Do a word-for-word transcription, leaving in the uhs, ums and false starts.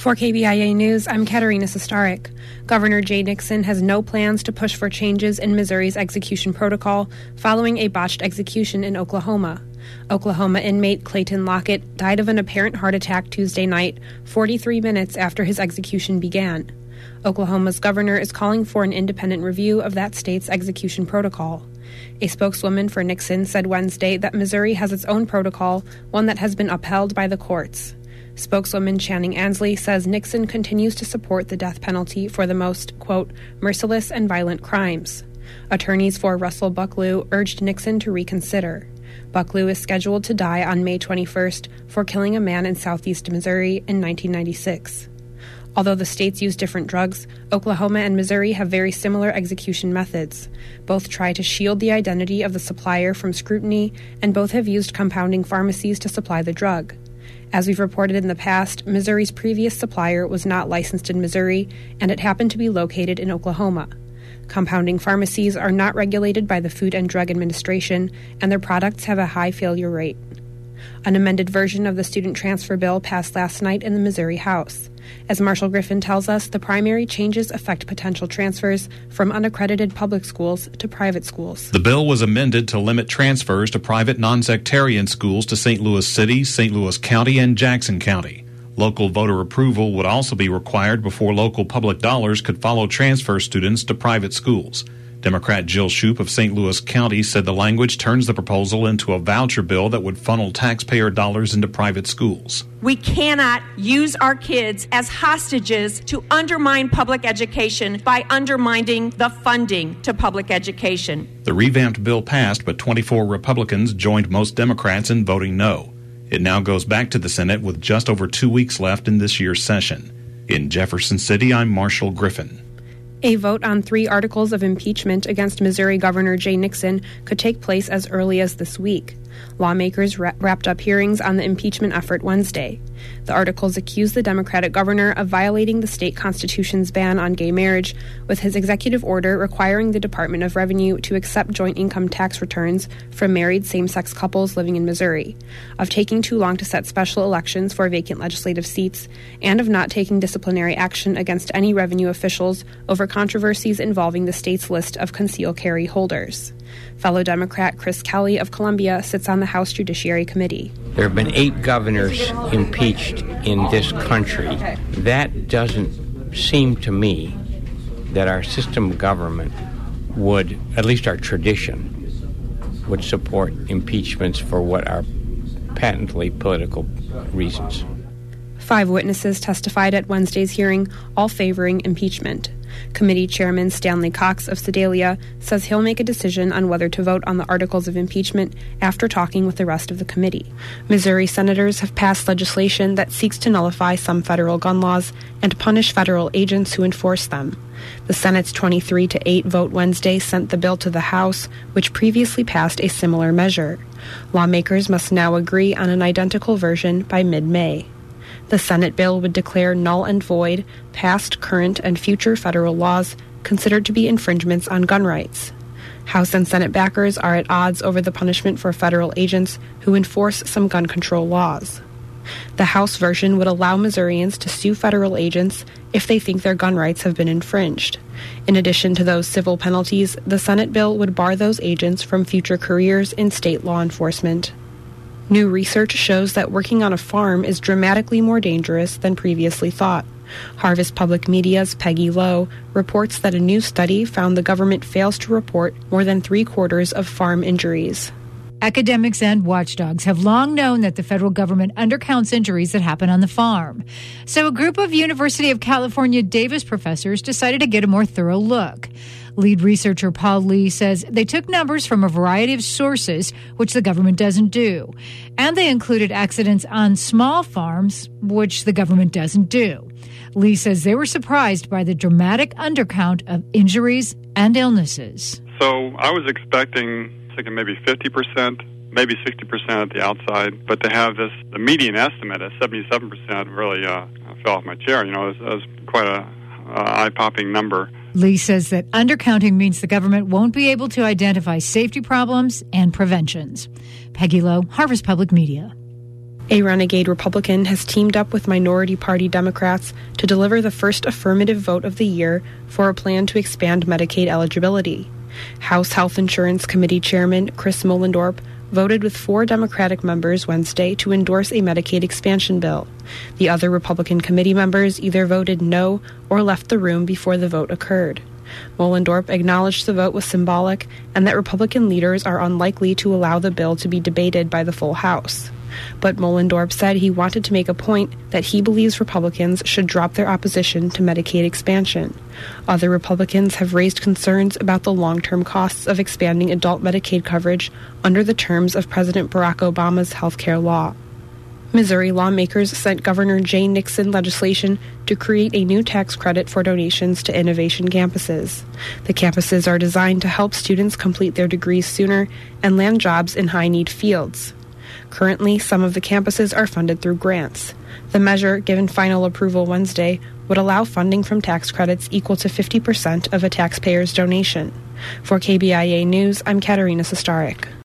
For K B I A News, I'm Katerina Sestarik. Governor Jay Nixon has no plans to push for changes in Missouri's execution protocol following a botched execution in Oklahoma. Oklahoma inmate Clayton Lockett died of an apparent heart attack Tuesday night, forty-three minutes after his execution began. Oklahoma's governor is calling for an independent review of that state's execution protocol. A spokeswoman for Nixon said Wednesday that Missouri has its own protocol, one that has been upheld by the courts. Spokeswoman Channing Ansley says Nixon continues to support the death penalty for the most, quote, merciless and violent crimes. Attorneys for Russell Bucklew urged Nixon to reconsider. Bucklew is scheduled to die on May twenty-first for killing a man in southeast Missouri in nineteen ninety-six. Although the states use different drugs, Oklahoma and Missouri have very similar execution methods. Both try to shield the identity of the supplier from scrutiny, and both have used compounding pharmacies to supply the drug. As we've reported in the past, Missouri's previous supplier was not licensed in Missouri, and it happened to be located in Oklahoma. Compounding pharmacies are not regulated by the Food and Drug Administration, and their products have a high failure rate. An amended version of the student transfer bill passed last night in the Missouri House. As Marshall Griffin tells us, the primary changes affect potential transfers from unaccredited public schools to private schools. The bill was amended to limit transfers to private non-sectarian schools to Saint Louis City, Saint Louis County, and Jackson County. Local voter approval would also be required before local public dollars could follow transfer students to private schools. Democrat Jill Shoup of Saint Louis County said the language turns the proposal into a voucher bill that would funnel taxpayer dollars into private schools. We cannot use our kids as hostages to undermine public education by undermining the funding to public education. The revamped bill passed, but twenty-four Republicans joined most Democrats in voting no. It now goes back to the Senate with just over two weeks left in this year's session. In Jefferson City, I'm Marshall Griffin. A vote on three articles of impeachment against Missouri Governor Jay Nixon could take place as early as this week. Lawmakers ra- wrapped up hearings on the impeachment effort Wednesday. The articles accuse the Democratic governor of violating the state constitution's ban on gay marriage, with his executive order requiring the Department of Revenue to accept joint income tax returns from married same-sex couples living in Missouri, of taking too long to set special elections for vacant legislative seats, and of not taking disciplinary action against any revenue officials over controversies involving the state's list of concealed carry holders. Fellow Democrat Chris Kelly of Columbia sits on the House Judiciary Committee. There have been eight governors impeached in this country. That doesn't seem to me that our system of government would, at least our tradition, would support impeachments for what are patently political reasons. Five witnesses testified at Wednesday's hearing, all favoring impeachment. Committee Chairman Stanley Cox of Sedalia says he'll make a decision on whether to vote on the articles of impeachment after talking with the rest of the committee. Missouri senators have passed legislation that seeks to nullify some federal gun laws and punish federal agents who enforce them. The Senate's twenty-three to eight vote Wednesday sent the bill to the House, which previously passed a similar measure. Lawmakers must now agree on an identical version by mid-May. The Senate bill would declare null and void past, current, and future federal laws considered to be infringements on gun rights. House and Senate backers are at odds over the punishment for federal agents who enforce some gun control laws. The House version would allow Missourians to sue federal agents if they think their gun rights have been infringed. In addition to those civil penalties, the Senate bill would bar those agents from future careers in state law enforcement. New research shows that working on a farm is dramatically more dangerous than previously thought. Harvest Public Media's Peggy Lowe reports that a new study found the government fails to report more than three-quarters of farm injuries. Academics and watchdogs have long known that the federal government undercounts injuries that happen on the farm. So a group of University of California, Davis professors decided to get a more thorough look. Lead researcher Paul Lee says they took numbers from a variety of sources, which the government doesn't do. And they included accidents on small farms, which the government doesn't do. Lee says they were surprised by the dramatic undercount of injuries and illnesses. So I was expecting thinking maybe fifty percent, maybe sixty percent at the outside, but to have this, the median estimate at seventy-seven percent really uh, fell off my chair. You know, it was, it was quite a uh, eye-popping number. Lee says that undercounting means the government won't be able to identify safety problems and preventions. Peggy Lowe, Harvest Public Media. A renegade Republican has teamed up with minority party Democrats to deliver the first affirmative vote of the year for a plan to expand Medicaid eligibility. House Health Insurance Committee Chairman Chris Moellendorp voted with four Democratic members Wednesday to endorse a Medicaid expansion bill. The other Republican committee members either voted no or left the room before the vote occurred. Moellendorp acknowledged the vote was symbolic and that Republican leaders are unlikely to allow the bill to be debated by the full House. But Moellendorp said he wanted to make a point that he believes Republicans should drop their opposition to Medicaid expansion. Other Republicans have raised concerns about the long-term costs of expanding adult Medicaid coverage under the terms of President Barack Obama's health care law. Missouri lawmakers sent Governor Jay Nixon legislation to create a new tax credit for donations to innovation campuses. The campuses are designed to help students complete their degrees sooner and land jobs in high-need fields. Currently, some of the campuses are funded through grants. The measure, given final approval Wednesday, would allow funding from tax credits equal to fifty percent of a taxpayer's donation. For K B I A News, I'm Katerina Sostaric.